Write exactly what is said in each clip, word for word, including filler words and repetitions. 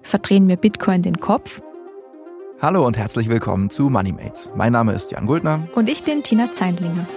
Verdrehen wir Bitcoin den Kopf? Hallo und herzlich willkommen zu MoneyMates. Mein Name ist Jan Guldner. Und ich bin Tina Zeindlinger.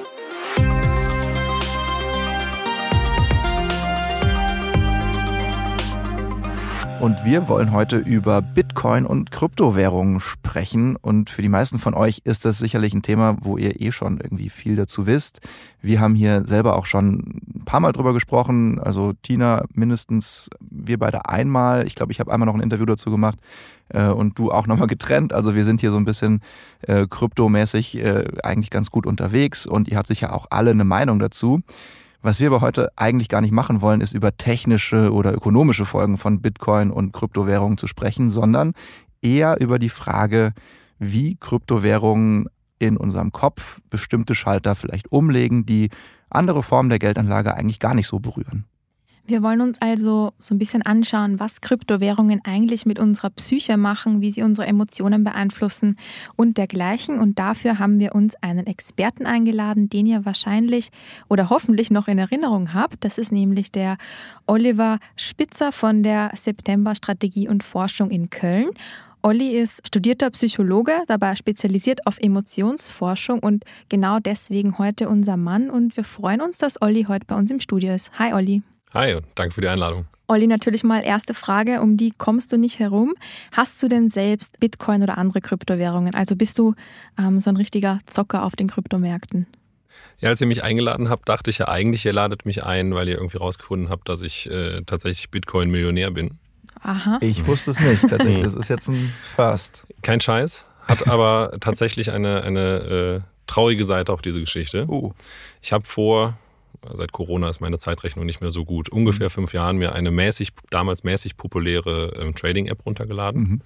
Und wir wollen heute über Bitcoin und Kryptowährungen sprechen. Und für die meisten von euch ist das sicherlich ein Thema, wo ihr eh schon irgendwie viel dazu wisst. Wir haben hier selber auch schon ein paar Mal drüber gesprochen. Also Tina mindestens, wir beide einmal. Ich glaube, ich habe einmal noch ein Interview dazu gemacht. Und du auch nochmal getrennt. Also wir sind hier so ein bisschen äh, kryptomäßig äh, eigentlich ganz gut unterwegs. Und ihr habt sicher auch alle eine Meinung dazu. Was wir aber heute eigentlich gar nicht machen wollen, ist über technische oder ökonomische Folgen von Bitcoin und Kryptowährungen zu sprechen, sondern eher über die Frage, wie Kryptowährungen in unserem Kopf bestimmte Schalter vielleicht umlegen, die andere Formen der Geldanlage eigentlich gar nicht so berühren. Wir wollen uns also so ein bisschen anschauen, was Kryptowährungen eigentlich mit unserer Psyche machen, wie sie unsere Emotionen beeinflussen und dergleichen. Und dafür haben wir uns einen Experten eingeladen, den ihr wahrscheinlich oder hoffentlich noch in Erinnerung habt. Das ist nämlich der Oliver Spitzer von der September Strategie und Forschung in Köln. Olli ist studierter Psychologe, dabei spezialisiert auf Emotionsforschung und genau deswegen heute unser Mann. Und wir freuen uns, dass Olli heute bei uns im Studio ist. Hi Olli. Hi und danke für die Einladung. Olli, natürlich mal erste Frage, um die kommst du nicht herum. Hast du denn selbst Bitcoin oder andere Kryptowährungen? Also bist du ähm, so ein richtiger Zocker auf den Kryptomärkten? Ja, als ihr mich eingeladen habt, dachte ich ja eigentlich, ihr ladet mich ein, weil ihr irgendwie rausgefunden habt, dass ich äh, tatsächlich Bitcoin-Millionär bin. Aha. Ich wusste es nicht, tatsächlich. Das ist jetzt ein First. Kein Scheiß, hat aber tatsächlich eine, eine äh, traurige Seite auch diese Geschichte. Uh. Ich habe vor... Seit Corona ist meine Zeitrechnung nicht mehr so gut. Ungefähr fünf Jahren mir eine mäßig, damals mäßig populäre ähm, Trading-App runtergeladen. Mhm.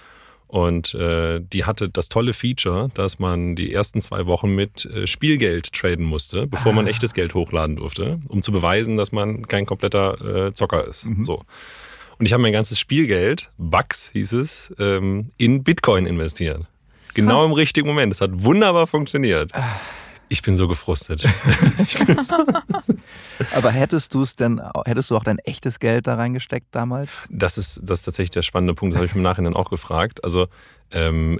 Und äh, die hatte das tolle Feature, dass man die ersten zwei Wochen mit äh, Spielgeld traden musste, bevor ah. man echtes Geld hochladen durfte, um zu beweisen, dass man kein kompletter äh, Zocker ist. Mhm. So. Und ich habe mein ganzes Spielgeld, Bucks hieß es, ähm, in Bitcoin investiert. Genau Was? Im richtigen Moment. Es hat wunderbar funktioniert. Ah. Ich bin so gefrustet. ich bin so Aber hättest du es denn, hättest du auch dein echtes Geld da reingesteckt damals? Das ist, das ist tatsächlich der spannende Punkt, das habe ich im Nachhinein auch gefragt. Also ähm,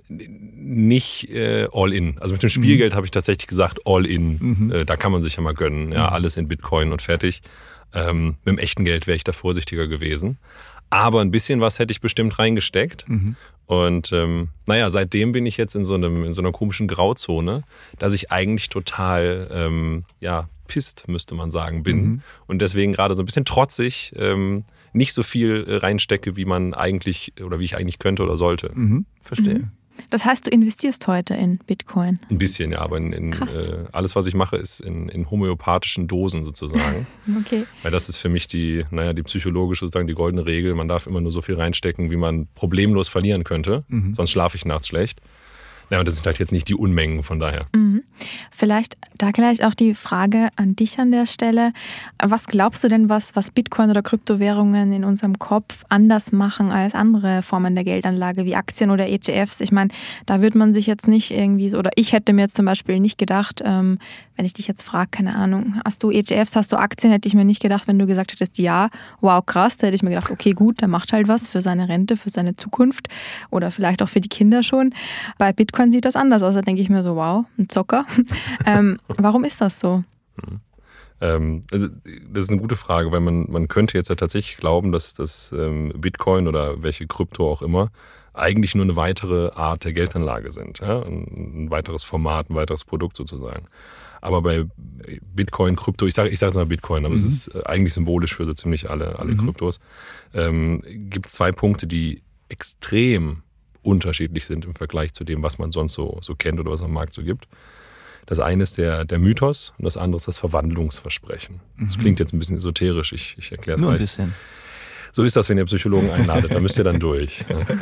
nicht äh, all in. Also mit dem Spielgeld mhm. habe ich tatsächlich gesagt all in. Mhm. Äh, da kann man sich ja mal gönnen. Ja, alles in Bitcoin und fertig. Ähm, mit dem echten Geld wäre ich da vorsichtiger gewesen. Aber ein bisschen was hätte ich bestimmt reingesteckt. Mhm. Und ähm, naja, seitdem bin ich jetzt in so, einem, in so einer komischen Grauzone, dass ich eigentlich total, ähm, ja, pisst, müsste man sagen, bin. Mhm. Und deswegen gerade so ein bisschen trotzig ähm, nicht so viel reinstecke, wie man eigentlich oder wie ich eigentlich könnte oder sollte. Mhm. Verstehe. Mhm. Das heißt, du investierst heute in Bitcoin? Ein bisschen, ja, aber in, in äh, alles, was ich mache, ist in, in homöopathischen Dosen sozusagen. Okay. Weil das ist für mich die, naja, die psychologische, sozusagen die goldene Regel. Man darf immer nur so viel reinstecken, wie man problemlos verlieren könnte. Mhm. Sonst schlafe ich nachts schlecht. Ja, und das sind halt jetzt nicht die Unmengen, von daher. Mhm. Vielleicht da gleich auch die Frage an dich an der Stelle. Was glaubst du denn, was, was Bitcoin oder Kryptowährungen in unserem Kopf anders machen als andere Formen der Geldanlage, wie Aktien oder E T Fs? Ich meine, da würde man sich jetzt nicht irgendwie so, oder ich hätte mir jetzt zum Beispiel nicht gedacht, ähm, wenn ich dich jetzt frage, keine Ahnung, hast du E T Fs, hast du Aktien, hätte ich mir nicht gedacht, wenn du gesagt hättest, ja, wow, krass, da hätte ich mir gedacht, okay, gut, der macht halt was für seine Rente, für seine Zukunft oder vielleicht auch für die Kinder schon. Bei Bitcoin sieht das anders aus, da denke ich mir so, wow, ein Zocker. ähm, warum ist das so? Hm. Ähm, also das ist eine gute Frage, weil man, man könnte jetzt ja tatsächlich glauben, dass das ähm, Bitcoin oder welche Krypto auch immer eigentlich nur eine weitere Art der Geldanlage sind. Ja? Ein, ein weiteres Format, ein weiteres Produkt sozusagen. Aber bei Bitcoin, Krypto, ich sage ich sage jetzt mal Bitcoin, aber mhm. es ist eigentlich symbolisch für so ziemlich alle, alle mhm. Kryptos, ähm, gibt es zwei Punkte, die extrem unterschiedlich sind im Vergleich zu dem, was man sonst so, so kennt oder was am Markt so gibt. Das eine ist der, der Mythos und das andere ist das Verwandlungsversprechen. Mhm. Das klingt jetzt ein bisschen esoterisch, ich, ich erkläre es Nur gleich. Ein bisschen. So ist das, wenn ihr Psychologen einladet, da müsst ihr dann durch.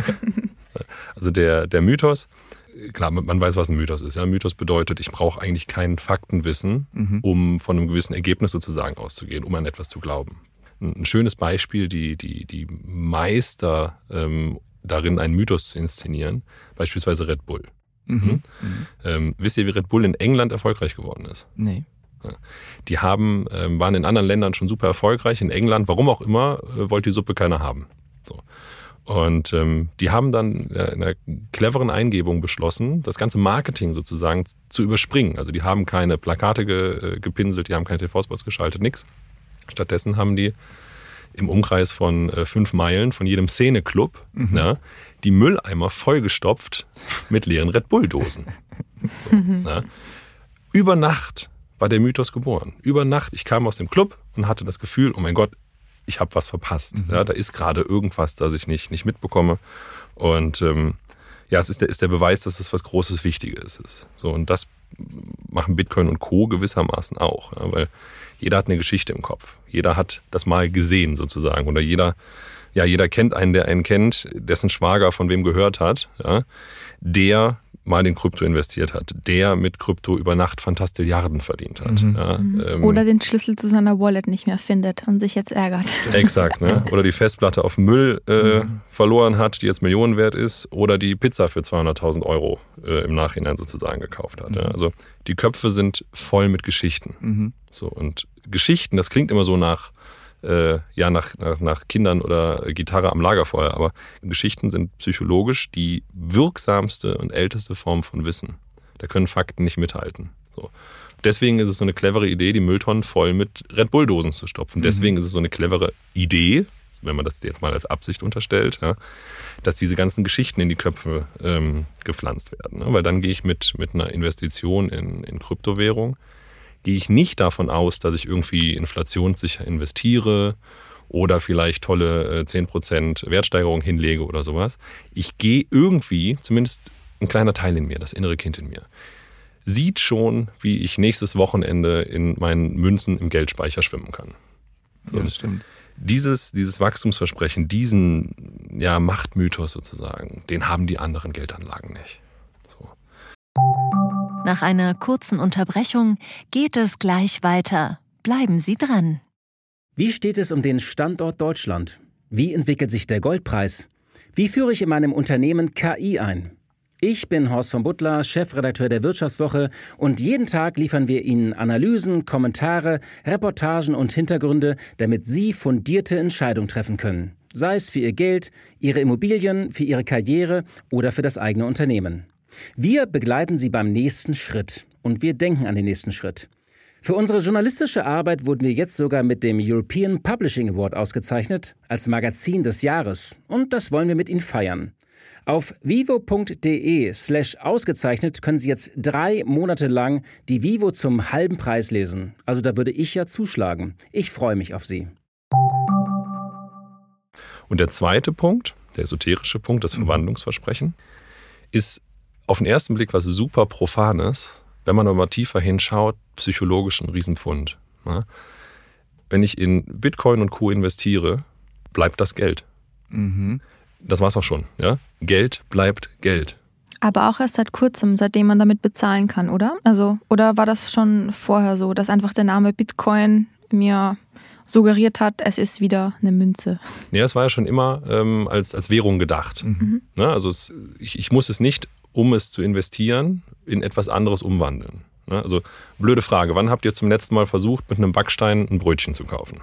Also der, der Mythos, klar, man weiß, was ein Mythos ist. Ja? Ein Mythos bedeutet, ich brauche eigentlich kein Faktenwissen, mhm. um von einem gewissen Ergebnis sozusagen auszugehen, um an etwas zu glauben. Ein schönes Beispiel, die, die, die Meister ähm, darin, einen Mythos zu inszenieren, beispielsweise Red Bull. Mhm. Mhm. Ähm, wisst ihr, wie Red Bull in England erfolgreich geworden ist? Nee. Die haben, ähm, waren in anderen Ländern schon super erfolgreich. In England, warum auch immer, äh, wollte die Suppe keiner haben. So. Und ähm, die haben dann in einer cleveren Eingebung beschlossen, das ganze Marketing sozusagen zu überspringen. Also die haben keine Plakate ge, gepinselt, die haben keine T V-Spots geschaltet, nix. Stattdessen haben die im Umkreis von äh, fünf Meilen von jedem Szene-Club mhm. ja, die Mülleimer vollgestopft mit leeren Red Bull-Dosen. So, mhm. ja. Über Nacht war der Mythos geboren. Über Nacht, ich kam aus dem Club und hatte das Gefühl, oh mein Gott, ich habe was verpasst. Mhm. Ja, da ist gerade irgendwas, das ich nicht, nicht mitbekomme. Und ähm, ja, es ist der, ist der Beweis, dass es was Großes, Wichtiges ist. So, und das machen Bitcoin und Co. gewissermaßen auch. Ja, weil jeder hat eine Geschichte im Kopf. Jeder hat das mal gesehen sozusagen. Oder jeder, ja, jeder kennt einen, der einen kennt, dessen Schwager von wem gehört hat, ja, der mal in Krypto investiert hat, der mit Krypto über Nacht Fantastilliarden verdient hat. Mhm. Ja, ähm, Oder den Schlüssel zu seiner Wallet nicht mehr findet und sich jetzt ärgert. Exakt, ne? Oder die Festplatte auf Müll äh, mhm. verloren hat, die jetzt Millionen wert ist, oder die Pizza für zweihunderttausend Euro äh, im Nachhinein sozusagen gekauft hat. Mhm. Ja? Also die Köpfe sind voll mit Geschichten. Mhm. So, und Geschichten, das klingt immer so nach Äh, ja, nach, nach, nach Kindern oder Gitarre am Lagerfeuer. Aber Geschichten sind psychologisch die wirksamste und älteste Form von Wissen. Da können Fakten nicht mithalten. So. Deswegen ist es so eine clevere Idee, die Mülltonnen voll mit Red Bull-Dosen zu stopfen. Mhm. Deswegen ist es so eine clevere Idee, wenn man das jetzt mal als Absicht unterstellt, ja, dass diese ganzen Geschichten in die Köpfe ähm, gepflanzt werden. Ne? Weil dann gehe ich mit, mit einer Investition in, in Kryptowährung, gehe ich nicht davon aus, dass ich irgendwie inflationssicher investiere oder vielleicht tolle äh, zehn Prozent Wertsteigerung hinlege oder sowas. Ich gehe irgendwie, zumindest ein kleiner Teil in mir, das innere Kind in mir, sieht schon, wie ich nächstes Wochenende in meinen Münzen im Geldspeicher schwimmen kann. So. Ja, das stimmt. Dieses, dieses Wachstumsversprechen, diesen ja, Machtmythos sozusagen, den haben die anderen Geldanlagen nicht. So. Nach einer kurzen Unterbrechung geht es gleich weiter. Bleiben Sie dran. Wie steht es um den Standort Deutschland? Wie entwickelt sich der Goldpreis? Wie führe ich in meinem Unternehmen K I ein? Ich bin Horst von Butler, Chefredakteur der Wirtschaftswoche, und jeden Tag liefern wir Ihnen Analysen, Kommentare, Reportagen und Hintergründe, damit Sie fundierte Entscheidungen treffen können. Sei es für Ihr Geld, Ihre Immobilien, für Ihre Karriere oder für das eigene Unternehmen. Wir begleiten Sie beim nächsten Schritt und wir denken an den nächsten Schritt. Für unsere journalistische Arbeit wurden wir jetzt sogar mit dem European Publishing Award ausgezeichnet als Magazin des Jahres, und das wollen wir mit Ihnen feiern. Auf vivo.de slash ausgezeichnet können Sie jetzt drei Monate lang die Vivo zum halben Preis lesen. Also da würde ich ja zuschlagen. Ich freue mich auf Sie. Und der zweite Punkt, der esoterische Punkt, das Verwandlungsversprechen, ist auf den ersten Blick was super Profanes, wenn man aber mal tiefer hinschaut, psychologisch ein Riesenpfund. Ja? Wenn ich in Bitcoin und Co. investiere, bleibt das Geld. Mhm. Das war's auch schon. Ja? Geld bleibt Geld. Aber auch erst seit kurzem, seitdem man damit bezahlen kann, oder? Also, oder war das schon vorher so, dass einfach der Name Bitcoin mir suggeriert hat, es ist wieder eine Münze? Nee, es war ja schon immer ähm, als, als Währung gedacht. Mhm. Ja, also es, ich, ich muss es nicht, um es zu investieren, in etwas anderes umwandeln. Ja, also blöde Frage, wann habt ihr zum letzten Mal versucht, mit einem Backstein ein Brötchen zu kaufen?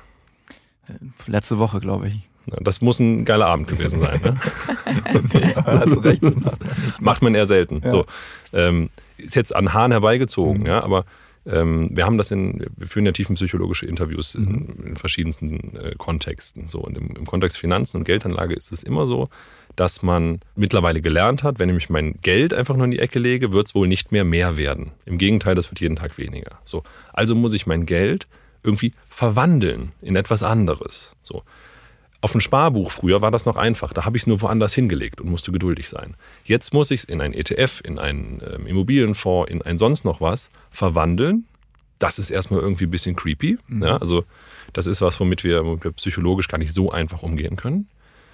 Letzte Woche, glaube ich. Ja, das muss ein geiler Abend gewesen sein. Ne? Okay, hast du recht. Das macht man eher selten. Ja. So, ähm, ist jetzt an Haaren herbeigezogen, mhm. ja, aber ähm, wir haben das in, wir führen ja tiefenpsychologische Interviews mhm. in, in verschiedensten äh, Kontexten. So, und im, im Kontext Finanzen und Geldanlage ist es immer so, dass man mittlerweile gelernt hat, wenn ich mein Geld einfach nur in die Ecke lege, wird es wohl nicht mehr mehr werden. Im Gegenteil, das wird jeden Tag weniger. So, also muss ich mein Geld irgendwie verwandeln in etwas anderes. So. Auf ein Sparbuch früher war das noch einfach. Da habe ich es nur woanders hingelegt und musste geduldig sein. Jetzt muss ich es in ein E T F, in einen ähm, Immobilienfonds, in ein sonst noch was verwandeln. Das ist erstmal irgendwie ein bisschen creepy. Mhm. Ja, also das ist was, womit wir, womit wir psychologisch gar nicht so einfach umgehen können.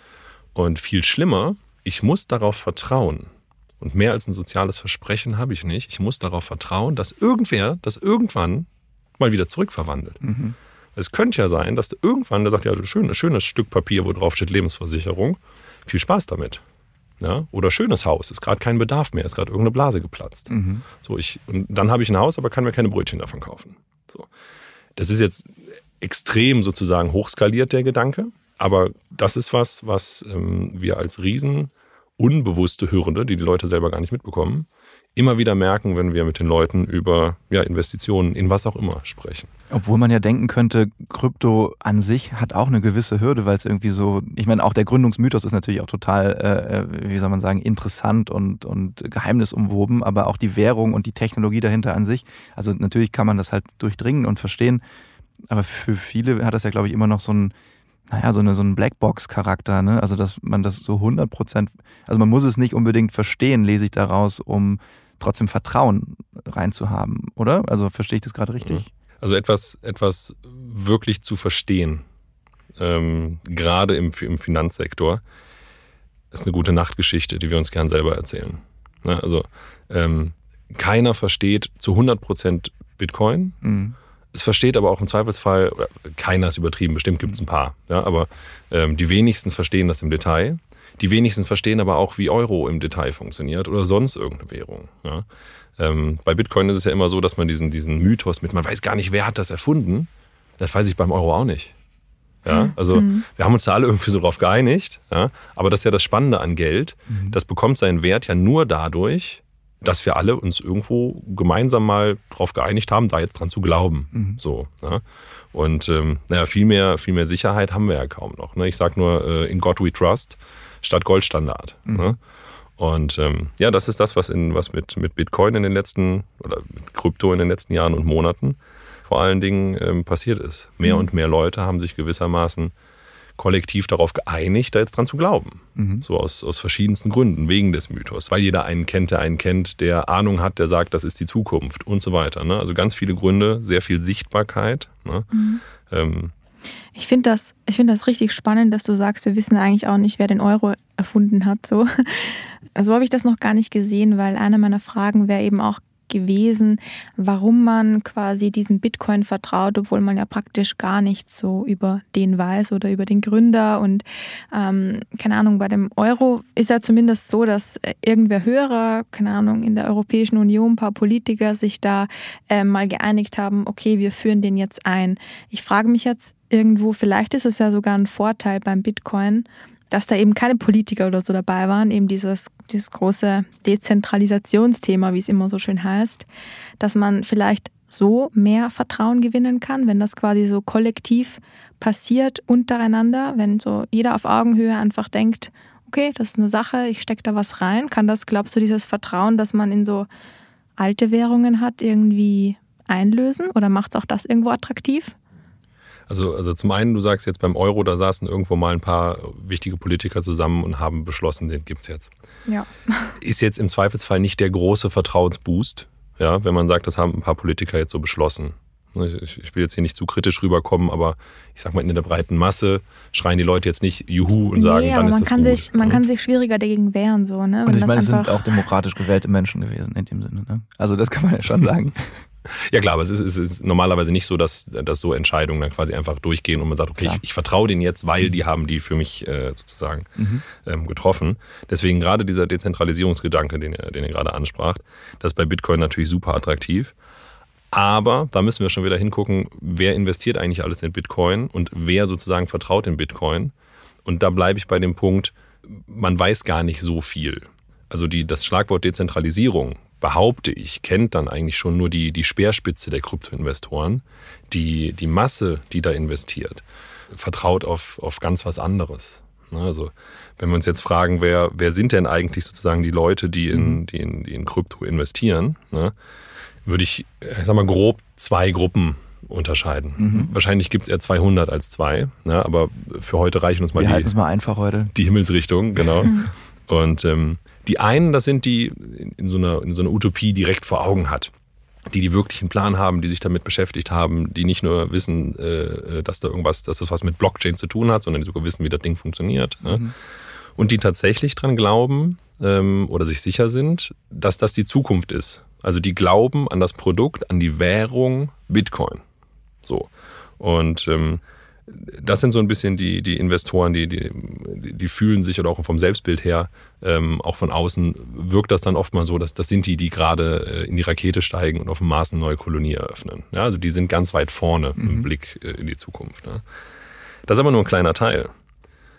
Und viel schlimmer, ich muss darauf vertrauen. Und mehr als ein soziales Versprechen habe ich nicht. Ich muss darauf vertrauen, dass irgendwer das irgendwann mal wieder zurückverwandelt. Mhm. Es könnte ja sein, dass irgendwann der sagt, ja, schön, schönes Stück Papier, wo drauf steht Lebensversicherung, viel Spaß damit. Ja? Oder schönes Haus, ist gerade kein Bedarf mehr, ist gerade irgendeine Blase geplatzt. Mhm. So, ich, und dann habe ich ein Haus, aber kann mir keine Brötchen davon kaufen. So. Das ist jetzt extrem sozusagen hochskaliert, der Gedanke. Aber das ist was, was ähm, wir als riesen unbewusste Hürde, die die Leute selber gar nicht mitbekommen, immer wieder merken, wenn wir mit den Leuten über ja, Investitionen in was auch immer sprechen. Obwohl man ja denken könnte, Krypto an sich hat auch eine gewisse Hürde, weil es irgendwie so, ich meine, auch der Gründungsmythos ist natürlich auch total, äh, wie soll man sagen, interessant und, und geheimnisumwoben, aber auch die Währung und die Technologie dahinter an sich, also natürlich kann man das halt durchdringen und verstehen, aber für viele hat das ja, glaube ich, immer noch so ein, naja, so, eine, so einen Blackbox-Charakter, ne? Also dass man das so hundert Prozent, also man muss es nicht unbedingt verstehen, lese ich daraus, um trotzdem Vertrauen reinzuhaben, oder? Also verstehe ich das gerade richtig? Also etwas, etwas wirklich zu verstehen, ähm, gerade im, im Finanzsektor, ist eine gute Nachtgeschichte, die wir uns gern selber erzählen. Ne? Also ähm, keiner versteht zu hundert Prozent Bitcoin. Mhm. Es versteht aber auch im Zweifelsfall, oder keiner ist übertrieben, bestimmt gibt es ein paar, ja, aber ähm, die wenigsten verstehen das im Detail. Die wenigsten verstehen aber auch, wie Euro im Detail funktioniert oder sonst irgendeine Währung. Ja. Ähm, bei Bitcoin ist es ja immer so, dass man diesen, diesen Mythos mit, man weiß gar nicht, wer hat das erfunden, das weiß ich beim Euro auch nicht. Ja, also mhm. wir haben uns da alle irgendwie so drauf geeinigt, ja, aber das ist ja das Spannende an Geld, mhm. das bekommt seinen Wert ja nur dadurch, dass wir alle uns irgendwo gemeinsam mal drauf geeinigt haben, da jetzt dran zu glauben. Mhm. So, ja. Und ähm, naja, viel mehr, viel mehr Sicherheit haben wir ja kaum noch. Ne? Ich sage nur, äh, in God we trust statt Goldstandard. Mhm. Ne? Und ähm, ja, das ist das, was, in, was mit, mit Bitcoin in den letzten, oder mit Krypto in den letzten Jahren und Monaten vor allen Dingen ähm, passiert ist. Mehr mhm. und mehr Leute haben sich gewissermaßen kollektiv darauf geeinigt, da jetzt dran zu glauben. Mhm. So aus, aus verschiedensten Gründen, wegen des Mythos. Weil jeder einen kennt, der einen kennt, der Ahnung hat, der sagt, das ist die Zukunft und so weiter. Ne? Also ganz viele Gründe, sehr viel Sichtbarkeit. Ne? Mhm. Ähm, ich finde das, ich find das richtig spannend, dass du sagst, wir wissen eigentlich auch nicht, wer den Euro erfunden hat. So also habe ich das noch gar nicht gesehen, weil eine meiner Fragen wäre eben auch gewesen, warum man quasi diesem Bitcoin vertraut, obwohl man ja praktisch gar nichts so über den weiß oder über den Gründer. Und ähm, keine Ahnung, bei dem Euro ist ja zumindest so, dass irgendwer höherer, keine Ahnung, in der Europäischen Union ein paar Politiker sich da äh, mal geeinigt haben, okay, wir führen den jetzt ein. Ich frage mich jetzt irgendwo, vielleicht ist es ja sogar ein Vorteil beim Bitcoin, dass da eben keine Politiker oder so dabei waren, eben dieses, dieses große Dezentralisationsthema, wie es immer so schön heißt, dass man vielleicht so mehr Vertrauen gewinnen kann, wenn das quasi so kollektiv passiert untereinander, wenn so jeder auf Augenhöhe einfach denkt, okay, das ist eine Sache, ich stecke da was rein, kann das, glaubst du, dieses Vertrauen, das man in so alte Währungen hat, irgendwie einlösen oder macht es auch das irgendwo attraktiv? Also, also zum einen, du sagst jetzt beim Euro, da saßen irgendwo mal ein paar wichtige Politiker zusammen und haben beschlossen, den gibt's jetzt. Ja. Ist jetzt im Zweifelsfall nicht der große Vertrauensboost, ja, wenn man sagt, das haben ein paar Politiker jetzt so beschlossen. Ich, ich will jetzt hier nicht zu kritisch rüberkommen, aber ich sag mal, in der breiten Masse schreien die Leute jetzt nicht Juhu und sagen, nee, dann ist man das kann gut. Sich, man ja. kann sich schwieriger dagegen wehren. So, ne? Und ich meine, es sind auch demokratisch gewählte Menschen gewesen in dem Sinne. Ne? Also das kann man ja schon sagen. Ja klar, aber es ist, es ist normalerweise nicht so, dass, dass so Entscheidungen dann quasi einfach durchgehen und man sagt, okay, ich, ich vertraue denen jetzt, weil die haben die für mich äh, sozusagen mhm. ähm, getroffen. Deswegen gerade dieser Dezentralisierungsgedanke, den ihr, den ihr gerade anspracht, das ist bei Bitcoin natürlich super attraktiv. Aber da müssen wir schon wieder hingucken, wer investiert eigentlich alles in Bitcoin und wer sozusagen vertraut in Bitcoin. Und da bleibe ich bei dem Punkt, man weiß gar nicht so viel. Also die, das Schlagwort Dezentralisierung, behaupte ich, kennt dann eigentlich schon nur die, die Speerspitze der Kryptoinvestoren. Die, die Masse, die da investiert, vertraut auf, auf ganz was anderes. Also wenn wir uns jetzt fragen, wer, wer sind denn eigentlich sozusagen die Leute, die in, die in, die in Krypto investieren, ne, würde ich, ich sag mal, grob zwei Gruppen unterscheiden. Mhm. Wahrscheinlich gibt es eher zweihundert als zwei, ne, aber für heute reichen uns mal Wir die, halten es mal einfach heute. die Himmelsrichtung, genau. Mhm. Und ähm, die einen, das sind die in so einer, in so einer Utopie direkt vor Augen hat, die die wirklich einen Plan haben, die sich damit beschäftigt haben, die nicht nur wissen, äh, dass da irgendwas, dass das was mit Blockchain zu tun hat, sondern die sogar wissen, wie das Ding funktioniert. Mhm. Ja? Und die tatsächlich dran glauben ähm, oder sich sicher sind, dass das die Zukunft ist. Also die glauben an das Produkt, an die Währung Bitcoin. So. Und ähm, das sind so ein bisschen die, die Investoren, die, die, die fühlen sich oder auch vom Selbstbild her, ähm, auch von außen wirkt das dann oft mal so, dass das sind die, die gerade in die Rakete steigen und auf dem Mars eine neue Kolonie eröffnen. Ja, also die sind ganz weit vorne mhm. im Blick in die Zukunft. Ne? Das ist aber nur ein kleiner Teil.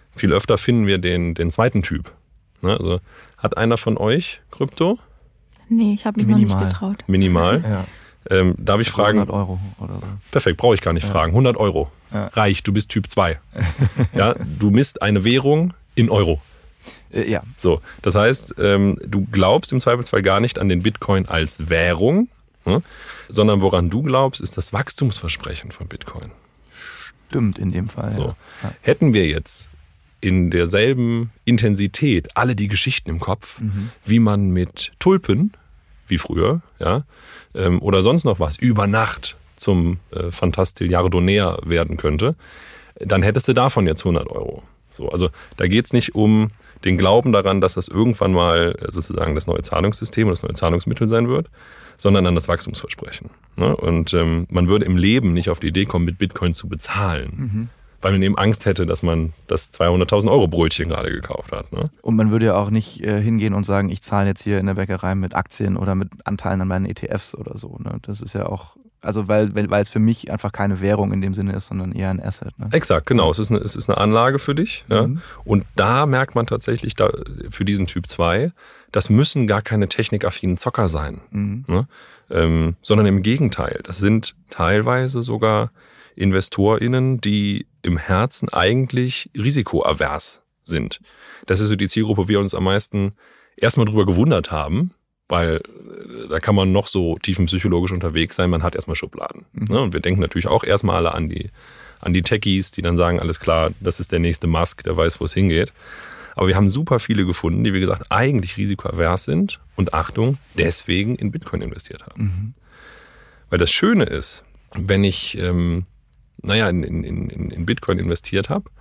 Viel öfter finden wir den, den zweiten Typ. Ne? Also hat einer von euch Krypto? Nee, ich habe mich Minimal. noch nicht getraut. Minimal? Ja. Ähm, darf ich fragen? hundert Euro oder so. Perfekt, brauche ich gar nicht Ja. fragen. hundert Euro. Ja. Reicht, du bist Typ zwei. Ja, du misst eine Währung in Euro. Äh, ja. So, das heißt, ähm, du glaubst im Zweifelsfall gar nicht an den Bitcoin als Währung, ne? Sondern woran du glaubst, ist das Wachstumsversprechen von Bitcoin. Stimmt in dem Fall. So. Ja. Hätten wir jetzt in derselben Intensität alle die Geschichten im Kopf, Mhm. wie man mit Tulpen, wie früher, ja, ähm, oder sonst noch was, über Nacht zum äh, Fantastilliardonär werden könnte, dann hättest du davon jetzt hundert Euro. So, also da geht es nicht um den Glauben daran, dass das irgendwann mal sozusagen das neue Zahlungssystem oder das neue Zahlungsmittel sein wird, sondern an das Wachstumsversprechen. Ne? Und ähm, man würde im Leben nicht auf die Idee kommen, mit Bitcoin zu bezahlen, Mhm. weil man eben Angst hätte, dass man das zweihunderttausend Euro Brötchen gerade gekauft hat. Ne? Und man würde ja auch nicht äh, hingehen und sagen, ich zahle jetzt hier in der Bäckerei mit Aktien oder mit Anteilen an meinen E T Fs oder so. Ne? Das ist ja auch, also weil, weil, weil es für mich einfach keine Währung in dem Sinne ist, sondern eher ein Asset. Ne? Exakt, genau. Es ist eine, es ist eine Anlage für dich. Ja? Mhm. Und da merkt man tatsächlich da, für diesen Typ zwei, das müssen gar keine technikaffinen Zocker sein. Mhm. Ne? Ähm, sondern im Gegenteil. Das sind teilweise sogar InvestorInnen, die im Herzen eigentlich risikoavers sind. Das ist so die Zielgruppe, wo wir uns am meisten erstmal drüber gewundert haben, weil äh, da kann man noch so tiefenpsychologisch unterwegs sein, man hat erstmal Schubladen. Mhm. Ne? Und wir denken natürlich auch erstmal alle an die, an die Techies, die dann sagen, alles klar, das ist der nächste Musk, der weiß, wo es hingeht. Aber wir haben super viele gefunden, die, wie gesagt, eigentlich risikoavers sind und Achtung, deswegen in Bitcoin investiert haben. Mhm. Weil das Schöne ist, wenn ich ähm, naja, in, in, in, in Bitcoin investiert habe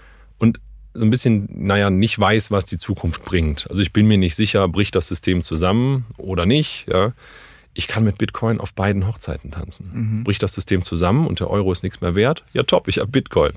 und so ein bisschen, naja, nicht weiß, was die Zukunft bringt. Also ich bin mir nicht sicher, bricht das System zusammen oder nicht. Ja. Ich kann mit Bitcoin auf beiden Hochzeiten tanzen. Mhm. Bricht das System zusammen und der Euro ist nichts mehr wert? Ja top, ich habe Bitcoin.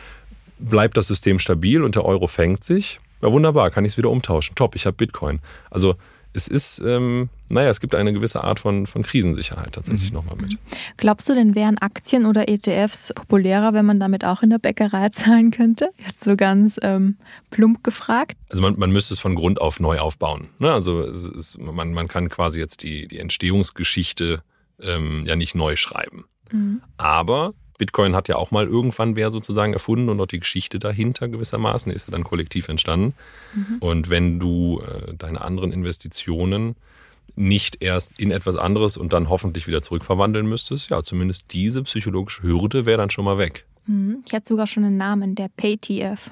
Bleibt das System stabil und der Euro fängt sich? Ja wunderbar, kann ich es wieder umtauschen. Top, ich habe Bitcoin. Also es ist, ähm, naja, es gibt eine gewisse Art von, von Krisensicherheit tatsächlich Mhm. nochmal mit. Glaubst du denn, wären Aktien oder E T Fs populärer, wenn man damit auch in der Bäckerei zahlen könnte? Jetzt so ganz ähm, plump gefragt. Also man, man müsste es von Grund auf neu aufbauen. Ne? Also es ist, man, man kann quasi jetzt die, die Entstehungsgeschichte ähm, ja nicht neu schreiben. Mhm. Aber Bitcoin hat ja auch mal irgendwann wer sozusagen erfunden und auch die Geschichte dahinter gewissermaßen ist ja dann kollektiv entstanden. Mhm. Und wenn du äh, deine anderen Investitionen nicht erst in etwas anderes und dann hoffentlich wieder zurückverwandeln müsstest, ja, zumindest diese psychologische Hürde wäre dann schon mal weg. Mhm. Ich hätte sogar schon einen Namen, der P T F.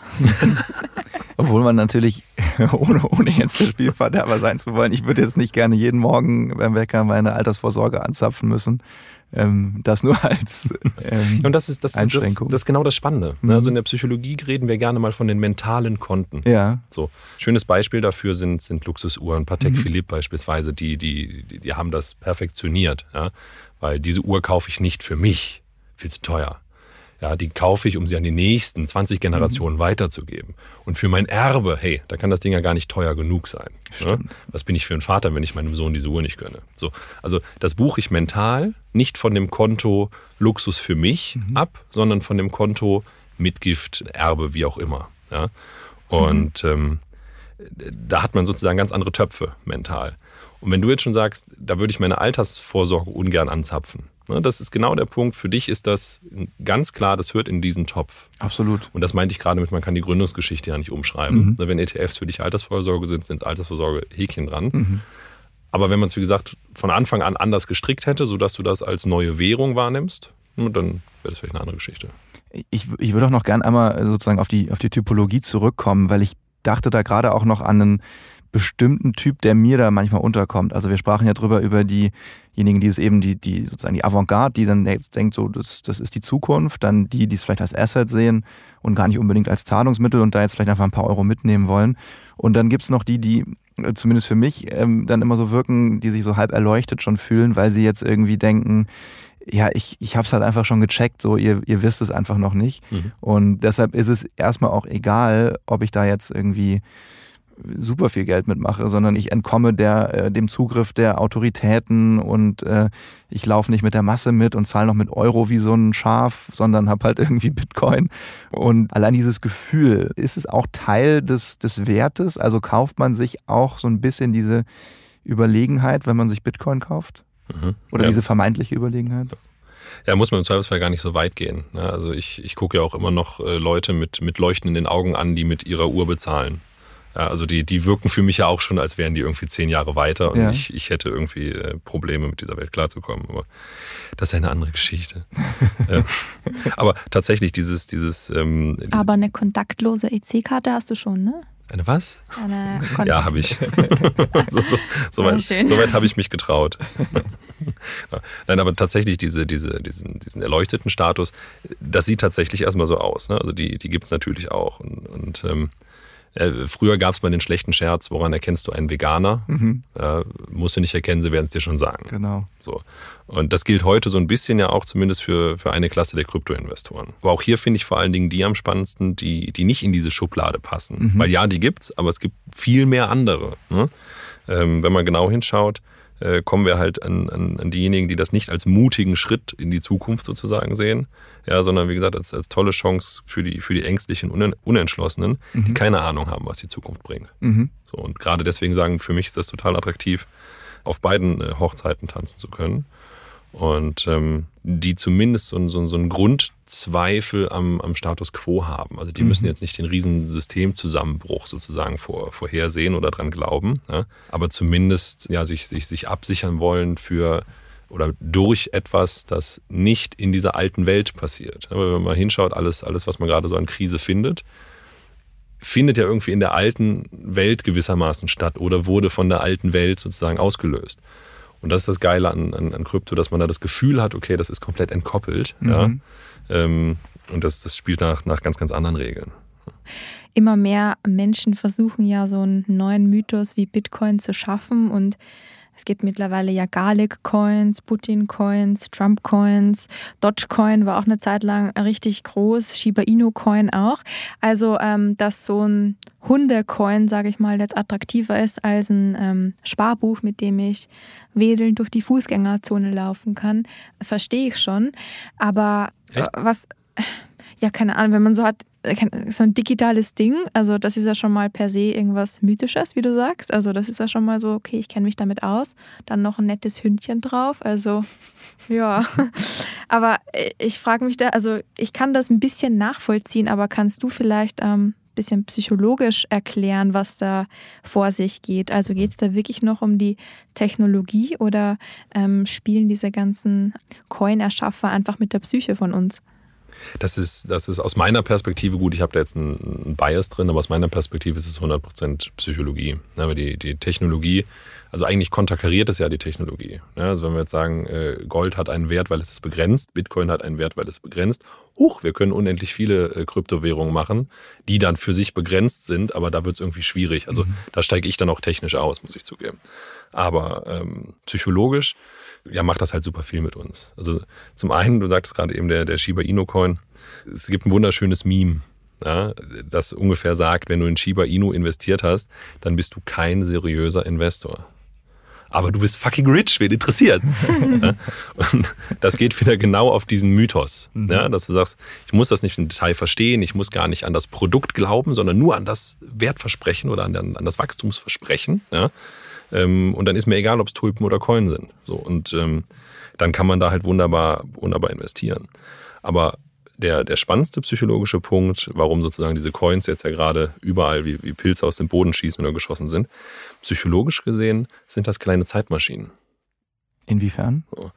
Obwohl man natürlich, ohne, ohne jetzt der Spielverderber sein zu wollen, ich würde jetzt nicht gerne jeden Morgen beim Bäcker meine Altersvorsorge anzapfen müssen. Ähm, das nur als ähm, Und das ist, das, ist, das, Einschränkung. das ist genau das Spannende. Mhm. Also in der Psychologie reden wir gerne mal von den mentalen Konten. Ja. So, schönes Beispiel dafür sind, sind Luxusuhren. Patek Mhm. Philippe beispielsweise, die, die, die, die haben das perfektioniert. Ja? Weil diese Uhr kaufe ich nicht für mich, viel zu teuer. Ja, die kaufe ich, um sie an die nächsten zwanzig Generationen mhm. weiterzugeben. Und für mein Erbe, hey, da kann das Ding ja gar nicht teuer genug sein. Ne? Was bin ich für ein Vater, wenn ich meinem Sohn diese Uhr nicht gönne? So, also das buche ich mental nicht von dem Konto Luxus für mich mhm. ab, sondern von dem Konto Mitgift, Erbe, wie auch immer. Ja? Und mhm. ähm, da hat man sozusagen ganz andere Töpfe mental. Und wenn du jetzt schon sagst, da würde ich meine Altersvorsorge ungern anzapfen, ne, das ist genau der Punkt. Für dich ist das ganz klar, das hört in diesen Topf. Absolut. Und das meinte ich gerade mit, man kann die Gründungsgeschichte ja nicht umschreiben. Mhm. Wenn E T Fs für dich Altersvorsorge sind, sind Altersvorsorge Häkchen dran. Mhm. Aber wenn man es, wie gesagt, von Anfang an anders gestrickt hätte, sodass du das als neue Währung wahrnimmst, dann wäre das vielleicht eine andere Geschichte. Ich, ich würde auch noch gern einmal sozusagen auf die, auf die Typologie zurückkommen, weil ich dachte da gerade auch noch an einen bestimmten Typ, der mir da manchmal unterkommt. Also wir sprachen ja drüber über diejenigen, die es eben, die, die sozusagen die Avantgarde, die dann jetzt denkt, so, das, das ist die Zukunft, dann die, die es vielleicht als Asset sehen und gar nicht unbedingt als Zahlungsmittel und da jetzt vielleicht einfach ein paar Euro mitnehmen wollen. Und dann gibt's noch die, die zumindest für mich ähm, dann immer so wirken, die sich so halb erleuchtet schon fühlen, weil sie jetzt irgendwie denken, ja, ich, ich habe es halt einfach schon gecheckt, so ihr, ihr wisst es einfach noch nicht. Mhm. Und deshalb ist es erstmal auch egal, ob ich da jetzt irgendwie super viel Geld mitmache, sondern ich entkomme der, äh, dem Zugriff der Autoritäten und äh, ich laufe nicht mit der Masse mit und zahle noch mit Euro wie so ein Schaf, sondern habe halt irgendwie Bitcoin. Und allein dieses Gefühl, ist es auch Teil des, des Wertes? Also kauft man sich auch so ein bisschen diese Überlegenheit, wenn man sich Bitcoin kauft? Mhm. Oder ja, diese vermeintliche Überlegenheit? Ja, muss man im Zweifelsfall gar nicht so weit gehen. Also ich, ich gucke ja auch immer noch Leute mit, mit Leuchten in den Augen an, die mit ihrer Uhr bezahlen. Ja, also die, die wirken für mich ja auch schon, als wären die irgendwie zehn Jahre weiter und ja. ich, ich hätte irgendwie Probleme, mit dieser Welt klarzukommen. Aber das ist ja eine andere Geschichte. ja. Aber tatsächlich dieses... dieses ähm, Aber eine kontaktlose E C-Karte hast du schon, ne? Eine was? Eine ja, habe ich. so so, so weit, so weit habe ich mich getraut. Nein, aber tatsächlich diese, diese, diesen, diesen erleuchteten Status, das sieht tatsächlich erstmal so aus. Ne? Also die, die gibt es natürlich auch. Und, und ähm, äh, früher gab es mal den schlechten Scherz, woran erkennst du einen Veganer? Mhm. Äh, musst du nicht erkennen, sie werden es dir schon sagen. Genau. So. Und das gilt heute so ein bisschen ja auch zumindest für, für eine Klasse der Kryptoinvestoren. Aber auch hier finde ich vor allen Dingen die am spannendsten, die, die nicht in diese Schublade passen. Mhm. Weil ja, die gibt's, aber es gibt viel mehr andere. Ne? Ähm, wenn man genau hinschaut, äh, kommen wir halt an, an, an diejenigen, die das nicht als mutigen Schritt in die Zukunft sozusagen sehen, ja, sondern wie gesagt als, als tolle Chance für die, für die ängstlichen Unentschlossenen, mhm. die keine Ahnung haben, was die Zukunft bringt. Mhm. So, und gerade deswegen sagen, für mich ist das total attraktiv, auf beiden äh, Hochzeiten tanzen zu können. Und ähm, die zumindest so, so, so einen Grundzweifel am, am Status quo haben. Also die mhm. müssen jetzt nicht den riesen Systemzusammenbruch sozusagen vor, vorhersehen oder dran glauben, ja? Aber zumindest ja, sich, sich, sich absichern wollen für oder durch etwas, das nicht in dieser alten Welt passiert. Aber wenn man mal hinschaut, alles, alles, was man gerade so an Krise findet, findet ja irgendwie in der alten Welt gewissermaßen statt oder wurde von der alten Welt sozusagen ausgelöst. Und das ist das Geile an, an, an Krypto, dass man da das Gefühl hat, okay, das ist komplett entkoppelt. Mhm. Ja? Ähm, und das, das spielt nach, nach ganz, ganz anderen Regeln. Immer mehr Menschen versuchen ja so einen neuen Mythos wie Bitcoin zu schaffen und es gibt mittlerweile ja Garlic-Coins, Putin-Coins, Trump-Coins, Dogecoin war auch eine Zeit lang richtig groß, Shiba Inu-Coin auch. Also, ähm, dass so ein Hunde-Coin, sage ich mal, jetzt attraktiver ist als ein ähm, Sparbuch, mit dem ich wedelnd durch die Fußgängerzone laufen kann, verstehe ich schon. Aber äh, was, ja, keine Ahnung, wenn man so hat, so ein digitales Ding, also das ist ja schon mal per se irgendwas Mythisches, wie du sagst. Also das ist ja schon mal so, okay, ich kenne mich damit aus. Dann noch ein nettes Hündchen drauf, also ja. Aber ich frage mich da, also ich kann das ein bisschen nachvollziehen, aber kannst du vielleicht ein ähm, bisschen psychologisch erklären, was da vor sich geht? Also geht es da wirklich noch um die Technologie oder ähm, spielen diese ganzen Coin-Erschaffer einfach mit der Psyche von uns? Das ist, das ist aus meiner Perspektive gut. Ich habe da jetzt einen, einen Bias drin, aber aus meiner Perspektive ist es hundert Prozent Psychologie. Ja, aber die, die Technologie, also eigentlich konterkariert es ja die Technologie. Ja, also wenn wir jetzt sagen, Gold hat einen Wert, weil es ist begrenzt, Bitcoin hat einen Wert, weil es ist begrenzt. Huch, wir können unendlich viele Kryptowährungen machen, die dann für sich begrenzt sind, aber da wird es irgendwie schwierig. Also mhm. da steige ich dann auch technisch aus, muss ich zugeben. Aber ähm, psychologisch ja, macht das halt super viel mit uns. Also zum einen, du sagtest gerade eben der, der Shiba Inu Coin, es gibt ein wunderschönes Meme, ja, das ungefähr sagt, wenn du in Shiba Inu investiert hast, dann bist du kein seriöser Investor. Aber du bist fucking rich, wen interessiert's? ja? Und das geht wieder genau auf diesen Mythos, mhm. ja, dass du sagst, ich muss das nicht im Detail verstehen, ich muss gar nicht an das Produkt glauben, sondern nur an das Wertversprechen oder an, an das Wachstumsversprechen, ja. Und dann ist mir egal, ob es Tulpen oder Coin sind. So, und ähm, dann kann man da halt wunderbar, wunderbar investieren. Aber der, der spannendste psychologische Punkt, warum sozusagen diese Coins jetzt ja gerade überall wie, wie Pilze aus dem Boden schießen oder geschossen sind, psychologisch gesehen sind das kleine Zeitmaschinen. Inwiefern? So.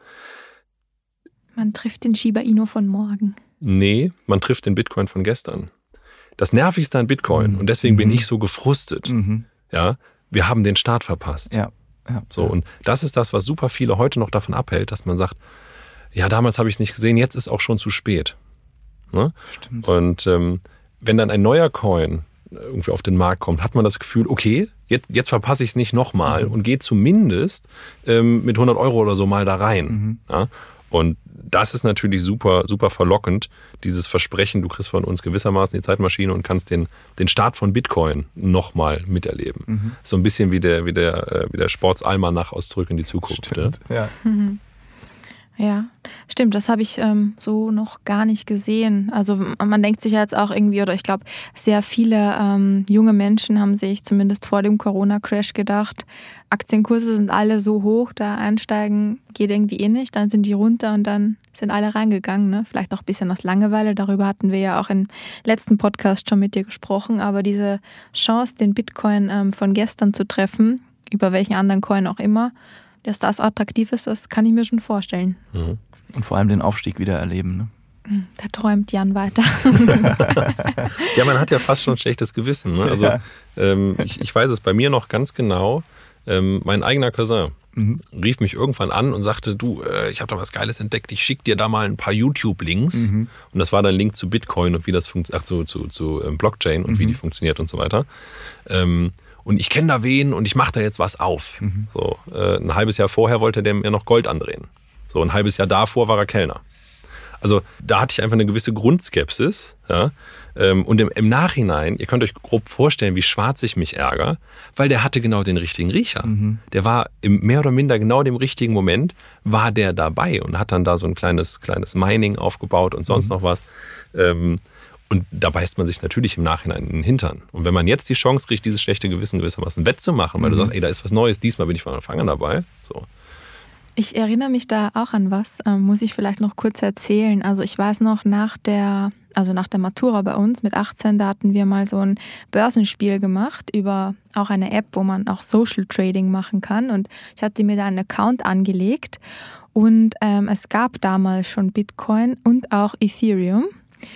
Man trifft den Shiba Inu von morgen. Nee, man trifft den Bitcoin von gestern. Das Nervigste an Bitcoin, mhm. und deswegen mhm. bin ich so gefrustet, mhm. ja, wir haben den Start verpasst. Ja, ja. So, und das ist das, was super viele heute noch davon abhält, dass man sagt, ja, damals habe ich es nicht gesehen, jetzt ist auch schon zu spät. Ne? Stimmt. Und ähm, wenn dann ein neuer Coin irgendwie auf den Markt kommt, hat man das Gefühl, okay, jetzt, jetzt verpasse ich es nicht nochmal mhm. und gehe zumindest ähm, mit hundert Euro oder so mal da rein. Mhm. Ja? Und das ist natürlich super, super verlockend, dieses Versprechen, du kriegst von uns gewissermaßen die Zeitmaschine und kannst den, den Start von Bitcoin nochmal miterleben. Mhm. So ein bisschen wie der, wie der, wie der Sportsalmanach aus Zurück in die Zukunft. Stimmt, ja. Ja. Mhm. Ja, stimmt, das habe ich ähm, so noch gar nicht gesehen. Also man denkt sich jetzt auch irgendwie, oder ich glaube, sehr viele ähm, junge Menschen haben sich zumindest vor dem Corona-Crash gedacht, Aktienkurse sind alle so hoch, da einsteigen geht irgendwie eh nicht, dann sind die runter und dann sind alle reingegangen. Ne? Vielleicht noch ein bisschen aus Langeweile, darüber hatten wir ja auch im letzten Podcast schon mit dir gesprochen, aber diese Chance, den Bitcoin ähm, von gestern zu treffen, über welchen anderen Coin auch immer, dass das attraktiv ist, das kann ich mir schon vorstellen. Mhm. Und vor allem den Aufstieg wieder erleben. Ne? Da träumt Jan weiter. Ja, man hat ja fast schon ein schlechtes Gewissen. Ne? Also ja. ähm, ich, ich weiß es bei mir noch ganz genau. Ähm, mein eigener Cousin mhm. rief mich irgendwann an und sagte, du, äh, ich habe da was Geiles entdeckt, ich schicke dir da mal ein paar YouTube-Links. Mhm. Und das war dann ein Link zu Bitcoin und wie das funktioniert, ach, zu, zu, zu ähm, Blockchain und mhm. wie die funktioniert und so weiter. Ähm, Und ich kenne da wen und ich mache da jetzt was auf. Mhm. So, äh, ein halbes Jahr vorher wollte der mir noch Gold andrehen. So, ein halbes Jahr davor war er Kellner. Also da hatte ich einfach eine gewisse Grundskepsis. Ja? Ähm, und im, im Nachhinein, ihr könnt euch grob vorstellen, wie schwarz ich mich ärgere, weil der hatte genau den richtigen Riecher. Mhm. Der war im mehr oder minder genau dem richtigen Moment, war der dabei und hat dann da so ein kleines, kleines Mining aufgebaut und sonst mhm. noch was. Ähm, Und da beißt man sich natürlich im Nachhinein in den Hintern. Und wenn man jetzt die Chance kriegt, dieses schlechte Gewissen gewissermaßen wettzumachen, weil mhm. du sagst, ey, da ist was Neues, diesmal bin ich von Anfang an dabei. So. Ich erinnere mich da auch an was, ähm, muss ich vielleicht noch kurz erzählen. Also ich weiß noch, nach der, also nach der Matura bei uns mit achtzehn, da hatten wir mal so ein Börsenspiel gemacht über auch eine App, wo man auch Social Trading machen kann. Und ich hatte mir da einen Account angelegt und ähm, es gab damals schon Bitcoin und auch Ethereum.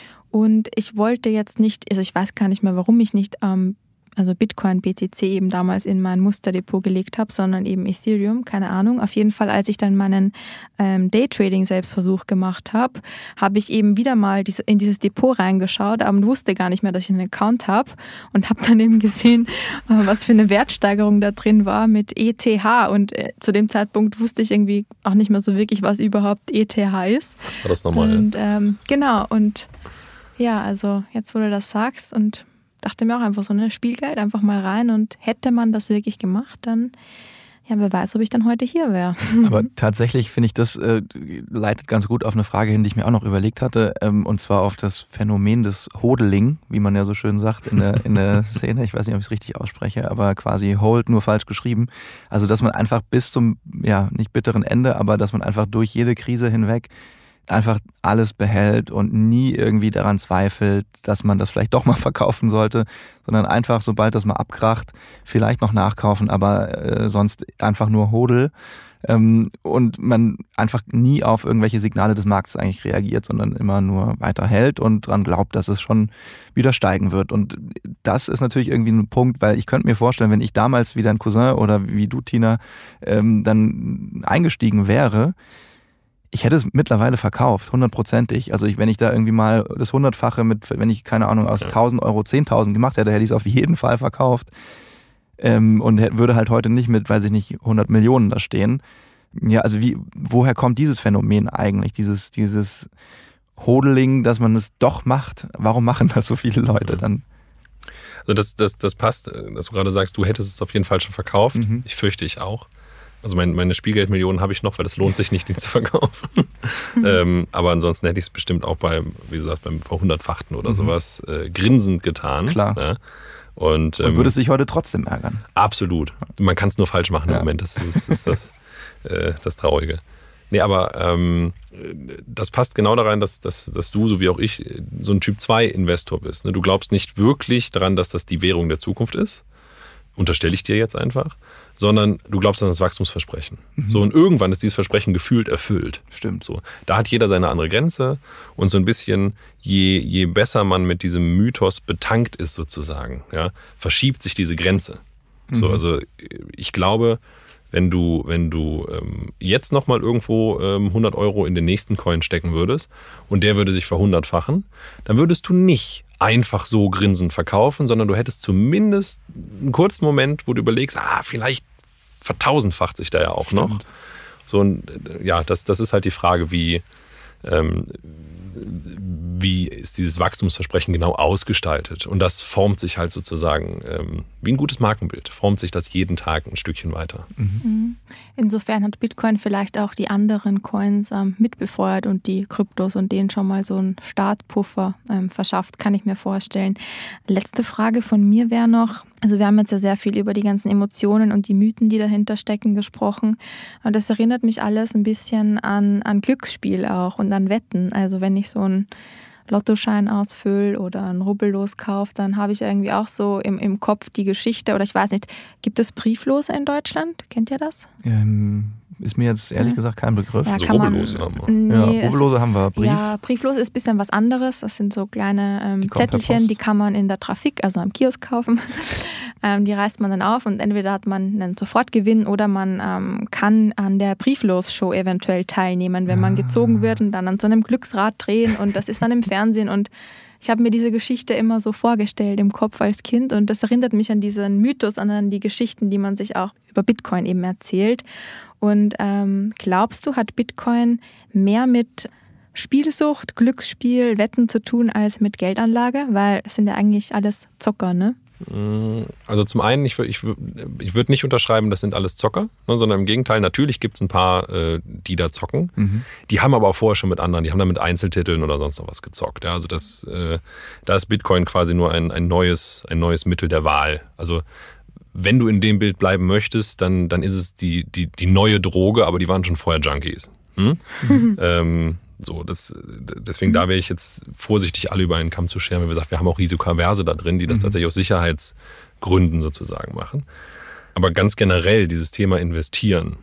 Und ich wollte jetzt nicht, also ich weiß gar nicht mehr, warum ich nicht ähm, also Bitcoin, B T C eben damals in mein Musterdepot gelegt habe, sondern eben Ethereum, keine Ahnung. Auf jeden Fall, als ich dann meinen ähm, Daytrading-Selbstversuch gemacht habe, habe ich eben wieder mal diese, in dieses Depot reingeschaut, aber wusste gar nicht mehr, dass ich einen Account habe und habe dann eben gesehen, äh, was für eine Wertsteigerung da drin war mit E T H. Und äh, zu dem Zeitpunkt wusste ich irgendwie auch nicht mehr so wirklich, was überhaupt E T H ist. Was war das nochmal? Und ähm, genau, und ja, also jetzt, wo du das sagst, und dachte mir auch einfach so, ne, Spielgeld einfach mal rein, und hätte man das wirklich gemacht, dann, ja, wer weiß, ob ich dann heute hier wäre. Aber tatsächlich finde ich, das äh, leitet ganz gut auf eine Frage hin, die ich mir auch noch überlegt hatte, ähm, und zwar auf das Phänomen des Hodeling, wie man ja so schön sagt in der, in der Szene. Ich weiß nicht, ob ich es richtig ausspreche, aber quasi Hold, nur falsch geschrieben. Also, dass man einfach bis zum, ja, nicht bitteren Ende, aber dass man einfach durch jede Krise hinweg einfach alles behält und nie irgendwie daran zweifelt, dass man das vielleicht doch mal verkaufen sollte, sondern einfach, sobald das mal abkracht, vielleicht noch nachkaufen, aber äh, sonst einfach nur Hodel. Ähm, und man einfach nie auf irgendwelche Signale des Marktes eigentlich reagiert, sondern immer nur weiter hält und dran glaubt, dass es schon wieder steigen wird. Und das ist natürlich irgendwie ein Punkt, weil ich könnte mir vorstellen, wenn ich damals wie dein Cousin oder wie du, Tina, ähm, dann eingestiegen wäre, ich hätte es mittlerweile verkauft, hundertprozentig. Also ich, wenn ich da irgendwie mal das Hundertfache mit, wenn ich, keine Ahnung, aus tausend Euro zehntausend gemacht hätte, hätte ich es auf jeden Fall verkauft. Ähm, und hätte, würde halt heute nicht mit, weiß ich nicht, hundert Millionen da stehen. Ja, also wie, woher kommt dieses Phänomen eigentlich? Dieses, dieses Hodeling, dass man es doch macht. Warum machen das so viele Leute dann? Also das, das, das passt, dass du gerade sagst, du hättest es auf jeden Fall schon verkauft. Mhm. Ich fürchte, ich auch. Also mein, meine Spielgeldmillionen habe ich noch, weil es lohnt sich nicht, die zu verkaufen. Mhm. ähm, aber ansonsten hätte ich es bestimmt auch beim, wie gesagt, beim Verhundertfachten oder mhm. sowas äh, grinsend getan. Klar. Ja. Und, ähm, Und würde es sich heute trotzdem ärgern? Absolut. Man kann es nur falsch machen ja. im Moment. Das ist, ist das, äh, das Traurige. Nee, aber ähm, das passt genau da rein, dass, dass, dass du, so wie auch ich, so ein Typ zwei Investor bist. Du glaubst nicht wirklich daran, dass das die Währung der Zukunft ist. Unterstelle ich dir jetzt einfach, sondern du glaubst an das Wachstumsversprechen. Mhm. So, und irgendwann ist dieses Versprechen gefühlt erfüllt. Stimmt. So, da hat jeder seine andere Grenze, und so ein bisschen, je, je besser man mit diesem Mythos betankt ist sozusagen, ja, verschiebt sich diese Grenze. Mhm. So, also ich glaube, wenn du, wenn du ähm, jetzt nochmal irgendwo ähm, hundert Euro in den nächsten Coin stecken würdest und der würde sich verhundertfachen, dann würdest du nicht einfach so grinsend verkaufen, sondern du hättest zumindest einen kurzen Moment, wo du überlegst, ah, vielleicht vertausendfacht sich da ja auch noch. So, und ja, das, das ist halt die Frage, wie, ähm, wie ist dieses Wachstumsversprechen genau ausgestaltet? Und das formt sich halt sozusagen ähm, wie ein gutes Markenbild, formt sich das jeden Tag ein Stückchen weiter. Mhm. Insofern hat Bitcoin vielleicht auch die anderen Coins ähm, mitbefeuert und die Kryptos und denen schon mal so einen Startpuffer ähm, verschafft, kann ich mir vorstellen. Letzte Frage von mir wäre noch, also wir haben jetzt ja sehr viel über die ganzen Emotionen und die Mythen, die dahinter stecken, gesprochen. Und das erinnert mich alles ein bisschen an, an Glücksspiel auch und an Wetten. Also wenn ich so einen Lottoschein ausfülle oder einen Rubbellos kaufe, dann habe ich irgendwie auch so im, im Kopf die Geschichte, oder ich weiß nicht, gibt es Brieflose in Deutschland? Kennt ihr das? Ähm, ist mir jetzt ehrlich Ja. gesagt kein Begriff. Ja, Also kann man- Rubbellose haben wir. Nee, ja, Rubbellose haben wir, Brief. Ja, Brieflos ist ein bisschen was anderes. Das sind so kleine ähm, Die kommen per Zettelchen, Post. die kann man in der Trafik, also am Kiosk kaufen. ähm, die reißt man dann auf und entweder hat man einen Sofortgewinn oder man ähm, kann an der Brieflos-Show eventuell teilnehmen, wenn man gezogen wird und dann an so einem Glücksrad drehen und das ist dann im Fernsehen und ich habe mir diese Geschichte immer so vorgestellt im Kopf als Kind und das erinnert mich an diesen Mythos, an die Geschichten, die man sich auch über Bitcoin eben erzählt. Und ähm, glaubst du, hat Bitcoin mehr mit Spielsucht, Glücksspiel, Wetten zu tun als mit Geldanlage? Weil es sind ja eigentlich alles Zocker, ne? Also zum einen, ich, ich, ich würde nicht unterschreiben, das sind alles Zocker, ne, sondern im Gegenteil, natürlich gibt es ein paar, äh, die da zocken. Mhm. Die haben aber auch vorher schon mit anderen, die haben dann mit Einzeltiteln oder sonst noch was gezockt. Ja. Also das, äh, da ist Bitcoin quasi nur ein, ein, neues, ein neues Mittel der Wahl. Also wenn du in dem Bild bleiben möchtest, dann, dann ist es die, die, die neue Droge, aber die waren schon vorher Junkies. Hm? Mhm. Ähm, so, das, deswegen, mhm. da wäre ich jetzt vorsichtig, alle über einen Kamm zu scheren. Wie gesagt, wir haben auch Risikoaverse da drin, die das mhm. tatsächlich aus Sicherheitsgründen sozusagen machen. Aber ganz generell dieses Thema Investieren,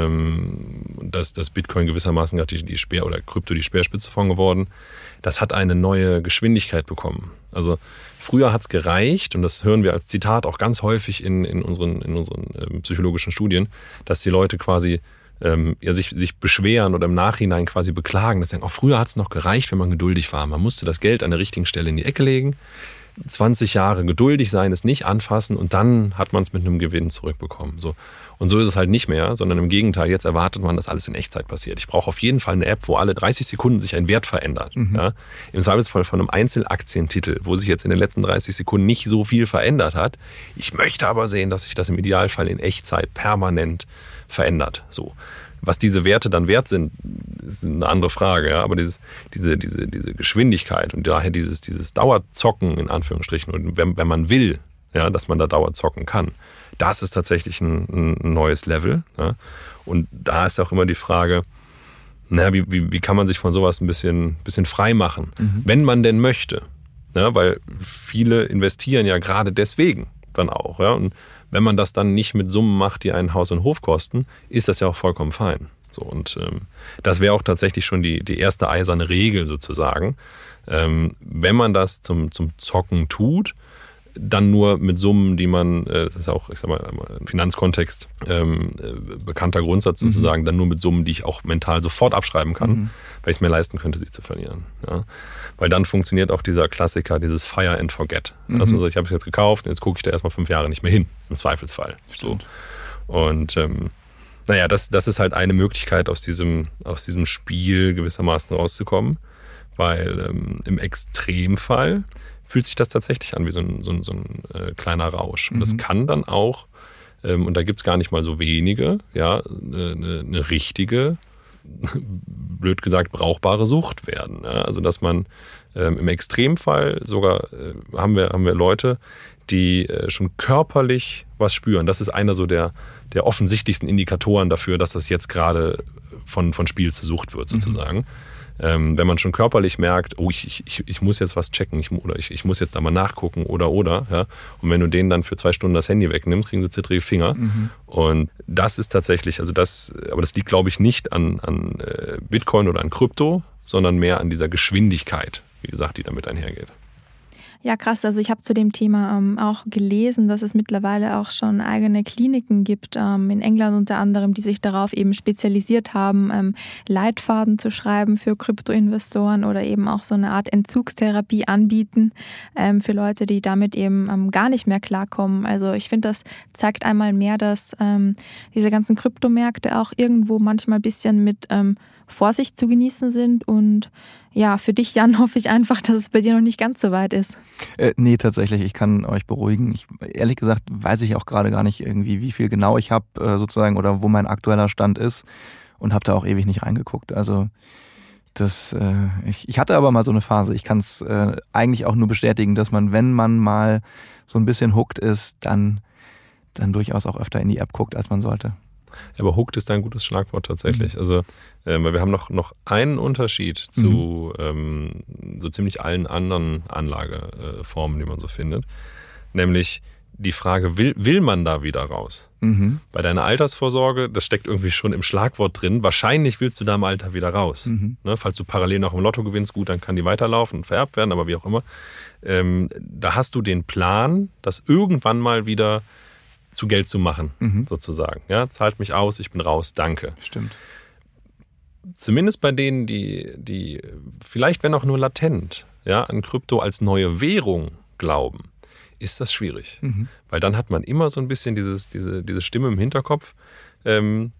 ähm, dass, dass Bitcoin gewissermaßen die, die Speer- oder Krypto die Speerspitze von geworden, das hat eine neue Geschwindigkeit bekommen. Also früher hat es gereicht, und das hören wir als Zitat auch ganz häufig in, in unseren, in unseren äh, psychologischen Studien, dass die Leute quasi ähm, ja, sich, sich beschweren oder im Nachhinein quasi beklagen. Das sagen, auch früher hat es noch gereicht, wenn man geduldig war. Man musste das Geld an der richtigen Stelle in die Ecke legen, zwanzig Jahre geduldig sein, es nicht anfassen und dann hat man es mit einem Gewinn zurückbekommen. So. Und so ist es halt nicht mehr, sondern im Gegenteil, jetzt erwartet man, dass alles in Echtzeit passiert. Ich brauche auf jeden Fall eine App, wo alle dreißig Sekunden sich ein Wert verändert. Mhm. Ja? Im Zweifelsfall von einem Einzelaktientitel, wo sich jetzt in den letzten dreißig Sekunden nicht so viel verändert hat. Ich möchte aber sehen, dass sich das im Idealfall in Echtzeit permanent verändert. So. Was diese Werte dann wert sind, ist eine andere Frage. Ja? Aber dieses, diese, diese, diese Geschwindigkeit und daher dieses, dieses Dauerzocken in Anführungsstrichen, und wenn, wenn man will, ja, dass man da dauerzocken kann, das ist tatsächlich ein, ein neues Level. Ja? Und da ist auch immer die Frage, naja, wie, wie, wie kann man sich von sowas ein bisschen, bisschen frei machen, mhm. wenn man denn möchte. Ja? Weil viele investieren ja gerade deswegen dann auch. Ja? Und wenn man das dann nicht mit Summen macht, die einen Haus und Hof kosten, ist das ja auch vollkommen fein. So, und ähm, das wäre auch tatsächlich schon die, die erste eiserne Regel sozusagen. Ähm, wenn man das zum, zum Zocken tut, dann nur mit Summen, die man, äh, das ist auch, ich sag mal, im Finanzkontext ähm, äh, bekannter Grundsatz sozusagen, mhm. dann nur mit Summen, die ich auch mental sofort abschreiben kann, mhm. weil ich es mir leisten könnte, sie zu verlieren. Ja? Weil dann funktioniert auch dieser Klassiker, dieses Fire and Forget. Mhm. Also ich habe es jetzt gekauft und jetzt gucke ich da erstmal fünf Jahre nicht mehr hin, im Zweifelsfall. So. Und ähm, naja, das, das ist halt eine Möglichkeit, aus diesem, aus diesem Spiel gewissermaßen rauszukommen, weil ähm, im Extremfall fühlt sich das tatsächlich an wie so ein, so ein, so ein äh, kleiner Rausch. Und mhm. das kann dann auch, ähm, und da gibt es gar nicht mal so wenige, ja, eine, eine richtige, blöd gesagt, brauchbare Sucht werden. Ja? Also dass man ähm, im Extremfall sogar, äh, haben wir, haben wir Leute, die äh, schon körperlich was spüren. Das ist einer so der, der offensichtlichsten Indikatoren dafür, dass das jetzt gerade von, von Spiel zu Sucht wird sozusagen. Mhm. Ähm, wenn man schon körperlich merkt, oh, ich, ich, ich muss jetzt was checken, ich, oder ich, ich muss jetzt da mal nachgucken oder oder. Ja? Und wenn du denen dann für zwei Stunden das Handy wegnimmst, kriegen sie zittrige Finger. Mhm. Und das ist tatsächlich, also das, aber das liegt, glaube ich, nicht an, an äh, Bitcoin oder an Krypto, sondern mehr an dieser Geschwindigkeit, wie gesagt, die damit einhergeht. Ja, krass. Also ich habe zu dem Thema ähm, auch gelesen, dass es mittlerweile auch schon eigene Kliniken gibt, ähm, in England unter anderem, die sich darauf eben spezialisiert haben, ähm, Leitfaden zu schreiben für Kryptoinvestoren oder eben auch so eine Art Entzugstherapie anbieten ähm, für Leute, die damit eben ähm, gar nicht mehr klarkommen. Also ich finde, das zeigt einmal mehr, dass ähm, diese ganzen Kryptomärkte auch irgendwo manchmal ein bisschen mit ähm, Vorsicht zu genießen sind. Und ja, für dich, Jan, hoffe ich einfach, dass es bei dir noch nicht ganz so weit ist. Äh, nee, tatsächlich, ich kann euch beruhigen. Ich, ehrlich gesagt weiß ich auch gerade gar nicht irgendwie, wie viel genau ich habe äh, sozusagen oder wo mein aktueller Stand ist und habe da auch ewig nicht reingeguckt. Also das, äh, ich, ich hatte aber mal so eine Phase. Ich kann es äh, eigentlich auch nur bestätigen, dass man, wenn man mal so ein bisschen hooked ist, dann, dann durchaus auch öfter in die App guckt, als man sollte. Aber hooked ist ein gutes Schlagwort tatsächlich. Mhm. Also äh, wir haben noch, noch einen Unterschied zu mhm. ähm, so ziemlich allen anderen Anlageformen, die man so findet. Nämlich die Frage, will, will man da wieder raus? Mhm. Bei deiner Altersvorsorge, das steckt irgendwie schon im Schlagwort drin, wahrscheinlich willst du da im Alter wieder raus. Mhm. Ne, falls du parallel noch im Lotto gewinnst, gut, dann kann die weiterlaufen und vererbt werden, aber wie auch immer. Ähm, da hast du den Plan, das irgendwann mal wieder zu Geld zu machen, mhm. sozusagen. Ja, zahlt mich aus, ich bin raus, danke. Stimmt. Zumindest bei denen, die, die vielleicht, wenn auch nur latent, ja, an Krypto als neue Währung glauben, ist das schwierig. Mhm. Weil dann hat man immer so ein bisschen dieses, diese, diese Stimme im Hinterkopf, ähm,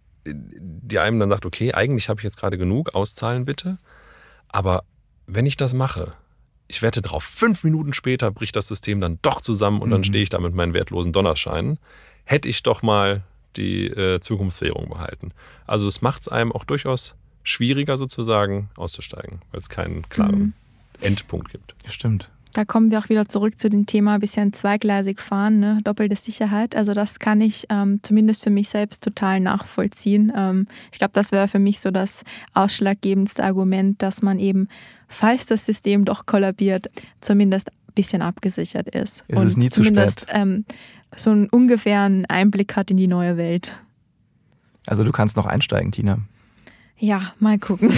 die einem dann sagt, okay, eigentlich habe ich jetzt gerade genug, auszahlen bitte. Aber wenn ich das mache, ich wette drauf, fünf Minuten später bricht das System dann doch zusammen und mhm. dann stehe ich da mit meinen wertlosen Dollarscheinen. Hätte ich doch mal die äh, Zukunftswährung behalten. Also es macht es einem auch durchaus schwieriger sozusagen auszusteigen, weil es keinen klaren mhm. Endpunkt gibt. Stimmt. Da kommen wir auch wieder zurück zu dem Thema ein bisschen zweigleisig fahren, ne? Doppelte Sicherheit. Also das kann ich ähm, zumindest für mich selbst total nachvollziehen. Ähm, ich glaube, das wäre für mich so das ausschlaggebendste Argument, dass man eben, falls das System doch kollabiert, zumindest ein bisschen abgesichert ist. Es ist nie zu spät. Ähm, so einen ungefähren Einblick hat in die neue Welt. Also du kannst noch einsteigen, Tina. Ja, mal gucken.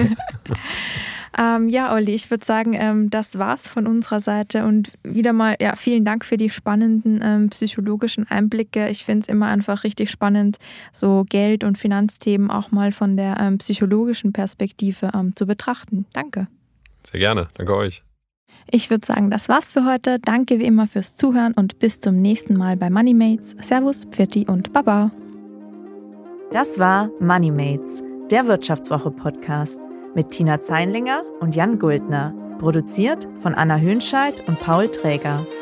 Ähm, ja, Olli, ich würde sagen, ähm, das war's von unserer Seite und wieder mal, ja, vielen Dank für die spannenden ähm, psychologischen Einblicke. Ich finde es immer einfach richtig spannend, so Geld- und Finanzthemen auch mal von der ähm, psychologischen Perspektive ähm, zu betrachten. Danke. Sehr gerne, danke euch. Ich würde sagen, das war's für heute. Danke wie immer fürs Zuhören und bis zum nächsten Mal bei Moneymates. Servus, Pfitti und Baba. Das war Moneymates, der Wirtschaftswoche-Podcast. Mit Tina Zeinlinger und Jan Guldner. Produziert von Anna Hönscheid und Paul Träger.